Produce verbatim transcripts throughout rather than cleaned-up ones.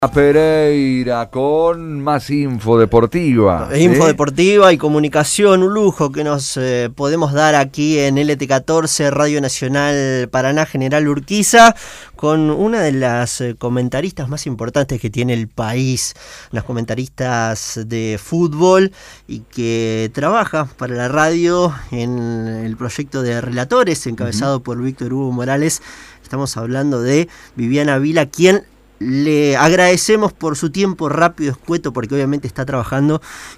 Pereira con más info deportiva. Info ¿sí? deportiva y comunicación, un lujo que nos eh, podemos dar aquí en L T catorce, Radio Nacional Paraná, General Urquiza, con una de las eh, comentaristas más importantes que tiene el país, las comentaristas de fútbol y que trabaja para la radio en el proyecto de Relatores, encabezado uh-huh. por Víctor Hugo Morales. Estamos hablando de Viviana Vila, quien le agradecemos por su tiempo rápido, escueto, porque obviamente está trabajando,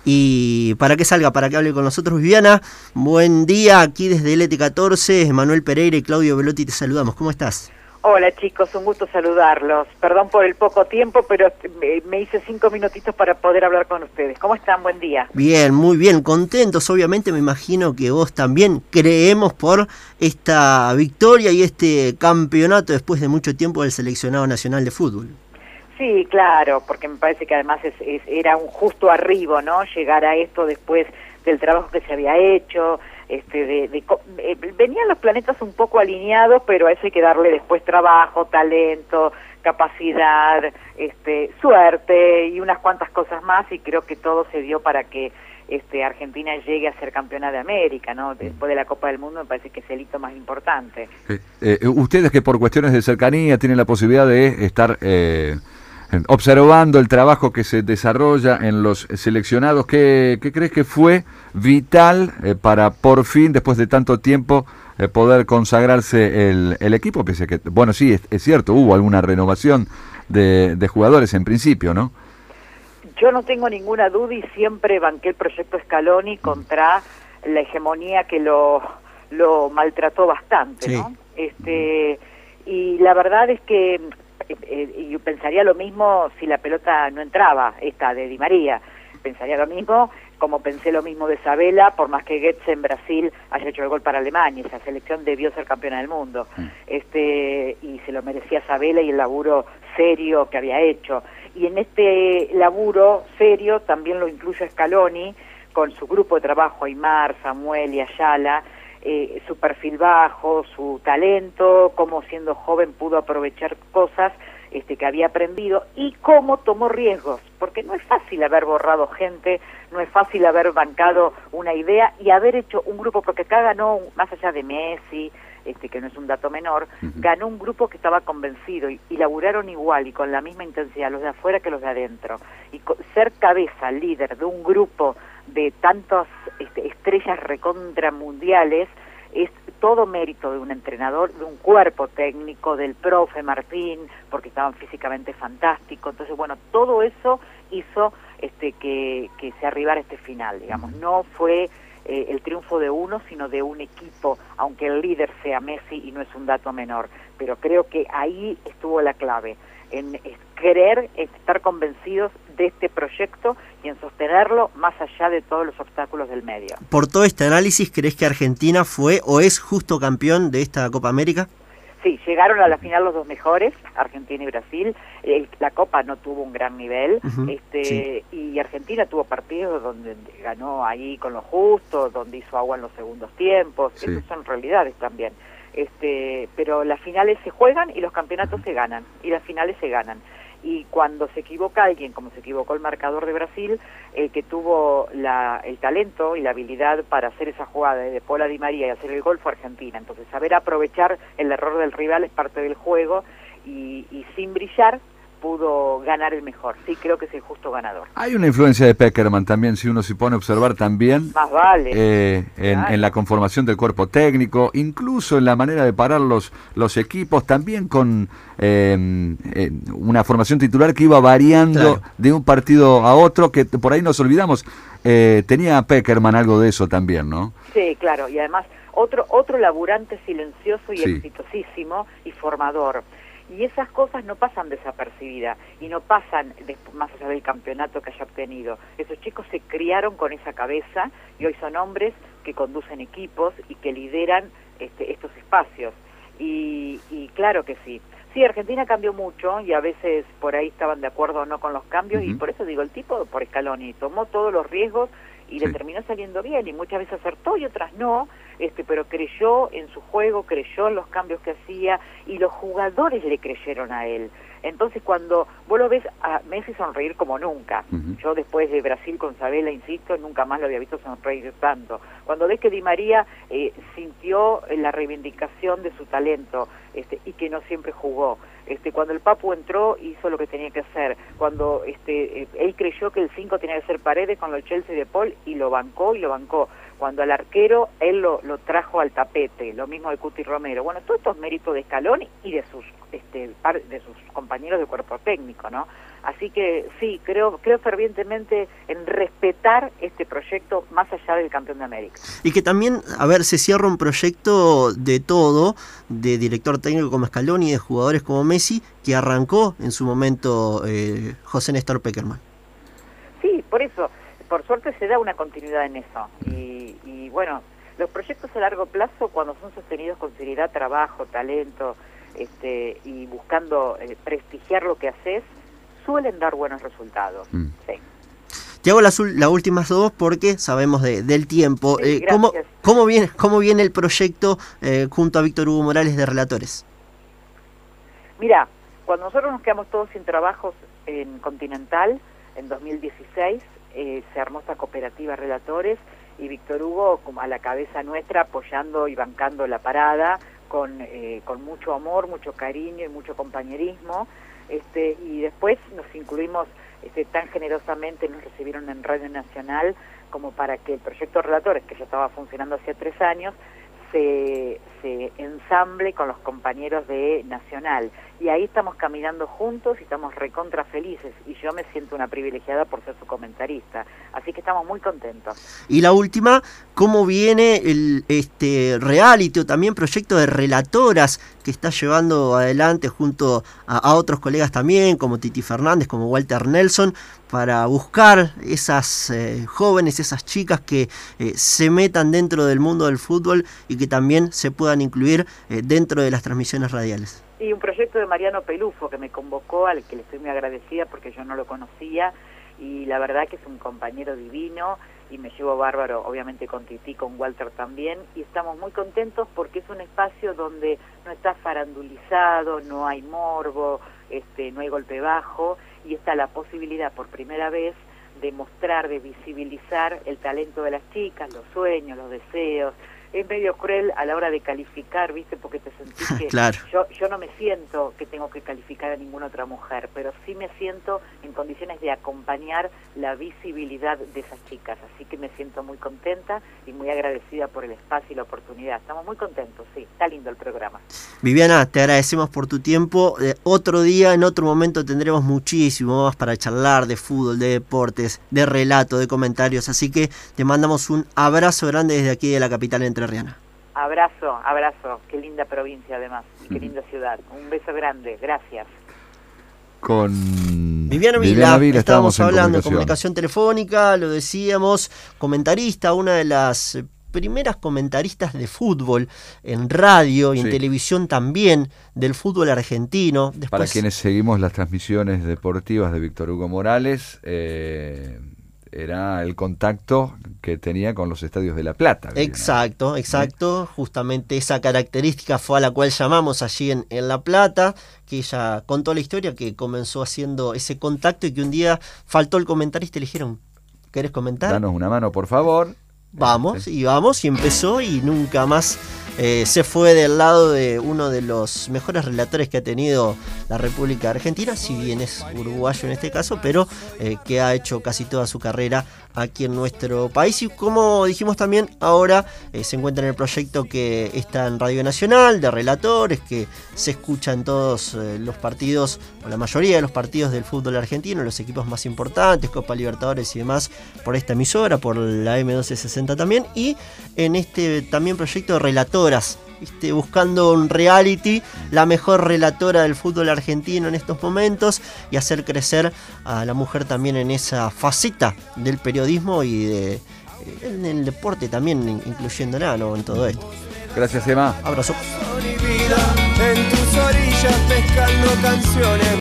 y para que salga, para que hable con nosotros. Viviana, buen día, aquí desde L T catorce, Manuel Pereira y Claudio Velotti te saludamos. ¿Cómo estás? Hola chicos, un gusto saludarlos. Perdón por el poco tiempo, pero me hice cinco minutitos para poder hablar con ustedes. ¿Cómo están? Buen día. Bien, muy bien, contentos. Obviamente me imagino que vos también creemos por esta victoria y este campeonato después de mucho tiempo del seleccionado nacional de fútbol. Sí, claro, porque me parece que además es, es, era un justo arribo, ¿no? Llegar a esto después del trabajo que se había hecho. Este, de, de, eh, venían los planetas un poco alineados, pero a eso hay que darle después trabajo, talento, capacidad, este, suerte y unas cuantas cosas más, y creo que todo se dio para que este, Argentina llegue a ser campeona de América, ¿no? Después de la Copa del Mundo me parece que es el hito más importante. Eh, eh, ustedes que por cuestiones de cercanía tienen la posibilidad de estar eh, observando el trabajo que se desarrolla en los seleccionados, ¿qué, qué crees que fue vital eh, para por fin, después de tanto tiempo, eh, poder consagrarse el, el equipo? Pese a que, bueno, sí, es, es cierto, hubo alguna renovación de, de jugadores en principio, ¿no? Yo no tengo ninguna duda y siempre banqué el proyecto Scaloni contra la hegemonía que lo, lo maltrató bastante, sí. ¿no? Este, y la verdad es que Eh, yo pensaría lo mismo si la pelota no entraba, esta de Di María. Pensaría lo mismo, como pensé lo mismo de Sabella, por más que Goetze en Brasil haya hecho el gol para Alemania. Esa selección debió ser campeona del mundo. Mm. este Y se lo merecía Sabella y el laburo serio que había hecho. Y en este laburo serio también lo incluye Scaloni, con su grupo de trabajo, Aymar, Samuel y Ayala, Eh, su perfil bajo, su talento, cómo siendo joven pudo aprovechar cosas este, que había aprendido y cómo tomó riesgos, porque no es fácil haber borrado gente, no es fácil haber bancado una idea y haber hecho un grupo, porque acá ganó, más allá de Messi, este, que no es un dato menor, uh-huh. ganó un grupo que estaba convencido y, y laburaron igual y con la misma intensidad los de afuera que los de adentro. Y ser cabeza, líder de un grupo de tantas este, estrellas recontra mundiales es todo mérito de un entrenador, de un cuerpo técnico, del profe Martín, porque estaban físicamente fantásticos. Entonces, bueno, todo eso hizo este, que, que se arribara este final, digamos. No fue eh, el triunfo de uno, sino de un equipo, aunque el líder sea Messi y no es un dato menor. Pero creo que ahí estuvo la clave, en querer estar convencidos de este proyecto y en sostenerlo más allá de todos los obstáculos del medio. Por todo este análisis, ¿crees que Argentina fue o es justo campeón de esta Copa América? Sí, llegaron a la final los dos mejores, Argentina y Brasil. Eh, la Copa no tuvo un gran nivel, uh-huh, este, sí. y Argentina tuvo partidos donde ganó ahí con lo justo, donde hizo agua en los segundos tiempos. Sí. Esas son realidades también. Este, pero las finales se juegan y los campeonatos se ganan, y las finales se ganan. Y cuando se equivoca alguien, como se equivocó el marcador de Brasil, el que tuvo la, el talento y la habilidad para hacer esa jugada de Paul Di María y hacer el gol fue Argentina. Entonces saber aprovechar el error del rival es parte del juego, y, y sin brillar pudo ganar el mejor. Sí, creo que es el justo ganador. Hay una influencia de Pekerman también, si uno se pone a observar también. Más vale. Eh, en, claro. en la conformación del cuerpo técnico, incluso en la manera de parar los, los equipos, también con eh, eh, una formación titular que iba variando, claro, de un partido a otro, que por ahí nos olvidamos. Eh, tenía Pekerman algo de eso también, ¿no? Sí, claro, y además otro, otro laburante silencioso y sí. exitosísimo y formador. Y esas cosas no pasan desapercibidas y no pasan después, más allá del campeonato que haya obtenido. Esos chicos se criaron con esa cabeza y hoy son hombres que conducen equipos y que lideran este, estos espacios. Y, y claro que sí. Sí, Argentina cambió mucho y a veces por ahí estaban de acuerdo o no con los cambios, uh-huh. y por eso digo, el tipo por Scaloni tomó todos los riesgos y sí. le terminó saliendo bien, y muchas veces acertó y otras no, este, pero creyó en su juego, creyó en los cambios que hacía, y los jugadores le creyeron a él. Entonces cuando vos lo ves a Messi sonreír como nunca, uh-huh. yo después de Brasil con Sabela, insisto, nunca más lo había visto sonreír tanto. Cuando ves que Di María eh, sintió la reivindicación de su talento este, y que no siempre jugó, este, cuando el Papu entró hizo lo que tenía que hacer, cuando este, eh, él creyó que el cinco tenía que ser Paredes con el Chelsea de Paul y lo bancó y lo bancó. Cuando al arquero él lo, lo trajo al tapete, lo mismo de Cuti Romero. Bueno, todos estos méritos de Scaloni y de sus este, de sus compañeros de cuerpo técnico, ¿no? Así que sí, creo creo fervientemente en respetar este proyecto más allá del campeón de América. Y que también, a ver, se cierra un proyecto de todo, de director técnico como Scaloni y de jugadores como Messi, que arrancó en su momento eh, José Néstor Pekerman. Sí, por eso. Por suerte se da una continuidad en eso y, y bueno, los proyectos a largo plazo cuando son sostenidos con seriedad, trabajo, talento este, y buscando eh, prestigiar lo que haces, suelen dar buenos resultados. Mm. Sí. Te hago las, las últimas dos porque sabemos de, del tiempo. Sí, eh, ¿cómo, cómo, viene, ¿Cómo viene el proyecto eh, junto a Víctor Hugo Morales de Relatores? Mira, cuando nosotros nos quedamos todos sin trabajos en Continental en dos mil dieciséis, Eh, se armó esta cooperativa Relatores y Víctor Hugo como a la cabeza nuestra apoyando y bancando la parada con eh, con mucho amor, mucho cariño y mucho compañerismo este y después nos incluimos este, tan generosamente, nos recibieron en Radio Nacional como para que el proyecto Relatores, que ya estaba funcionando hacía tres años, se, se ensamble con los compañeros de Nacional. Y ahí estamos caminando juntos y estamos recontra felices. Y yo me siento una privilegiada por ser su comentarista. Así que estamos muy contentos. Y la última, ¿cómo viene el este reality o también proyecto de relatoras que está llevando adelante junto a, a otros colegas también, como Titi Fernández, como Walter Nelson, para buscar esas eh, jóvenes, esas chicas que eh, se metan dentro del mundo del fútbol y que también se puedan incluir eh, dentro de las transmisiones radiales? Y un proyecto de Mariano Pelufo que me convocó, al que le estoy muy agradecida porque yo no lo conocía y la verdad que es un compañero divino y me llevo bárbaro, obviamente con Titi, con Walter también, y estamos muy contentos porque es un espacio donde no está farandulizado, no hay morbo, este, no hay golpe bajo y está la posibilidad por primera vez de mostrar, de visibilizar el talento de las chicas, los sueños, los deseos. Es medio cruel a la hora de calificar, ¿viste? Porque te sentís que claro. yo, yo no me siento que tengo que calificar a ninguna otra mujer, pero sí me siento en condiciones de acompañar la visibilidad de esas chicas. Así que me siento muy contenta y muy agradecida por el espacio y la oportunidad. Estamos muy contentos, sí. Está lindo el programa. Viviana, te agradecemos por tu tiempo. Eh, otro día, en otro momento, tendremos muchísimo más para charlar de fútbol, de deportes, de relato, de comentarios. Así que te mandamos un abrazo grande desde aquí de la capital entrerriana. Abrazo, abrazo. Qué linda provincia además, y qué linda ciudad. Un beso grande, gracias. Con Viviana Vila, Viviana Vila estábamos en hablando de comunicación. comunicación telefónica, lo decíamos, comentarista, una de las primeras comentaristas de fútbol en radio y en sí. televisión también, del fútbol argentino. Después, para quienes seguimos las transmisiones deportivas de Víctor Hugo Morales, eh, era el contacto que tenía con los estadios de La Plata. Exacto, exacto. ¿Sí? Justamente esa característica fue a la cual llamamos allí en, en La Plata, que ella contó la historia, que comenzó haciendo ese contacto y que un día faltó el comentarista y le dijeron, ¿querés comentar? Danos una mano, por favor. Vamos, y vamos, y empezó y nunca más eh, se fue del lado de uno de los mejores relatores que ha tenido la República Argentina, si bien es uruguayo en este caso, pero eh, que ha hecho casi toda su carrera aquí en nuestro país. Y como dijimos también, ahora eh, se encuentra en el proyecto que está en Radio Nacional, de relatores, que se escucha en todos eh, los partidos, o la mayoría de los partidos del fútbol argentino, los equipos más importantes, Copa Libertadores y demás, por esta emisora, por la eme doce sesenta también, y en este también proyecto de relatoras, ¿viste? Buscando un reality, la mejor relatora del fútbol argentino en estos momentos, y hacer crecer a la mujer también en esa faceta del periodismo y de, en el deporte también, incluyéndola, ¿no? En todo esto. Gracias, Emma. Abrazo. En tus orillas pescando canciones.